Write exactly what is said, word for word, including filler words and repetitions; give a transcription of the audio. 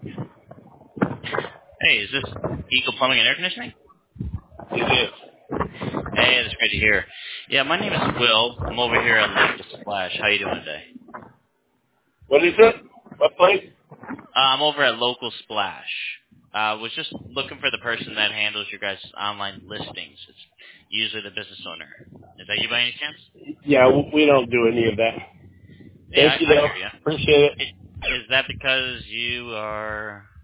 Hey, is this Eagle Plumbing and Air Conditioning? It is. Hey, that's great to hear. Yeah, my name is Will. I'm over here at Local Splash. How you doing today? What is it? What place? Uh, I'm over at Local Splash. I uh, was just looking for the person that handles your guys' online listings. It's usually the business owner. Is that you by any chance? Yeah, w- we don't do any of that. Yeah, Thank you, I, I though. hear you. Appreciate it. Is that because you are